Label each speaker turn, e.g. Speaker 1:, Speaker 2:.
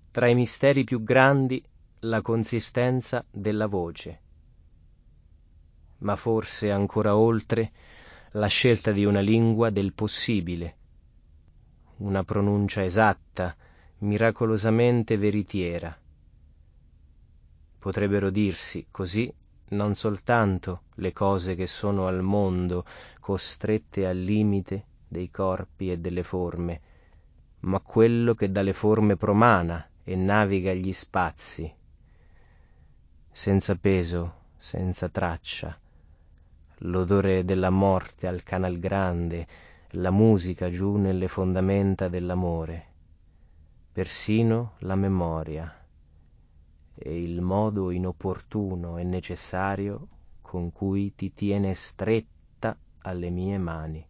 Speaker 1: tra i misteri più grandi la consistenza della voce, ma forse ancora oltre la scelta di una lingua del possibile, una pronuncia esatta, miracolosamente veritiera. Potrebbero dirsi così non soltanto le cose che sono al mondo costrette al limite dei corpi e delle forme, ma quello che dalle forme promana e naviga gli spazi, senza peso, senza traccia, l'odore della morte al Canal Grande, la musica giù nelle fondamenta dell'amore, persino la memoria e il modo inopportuno e necessario con cui ti tiene stretta alle mie mani.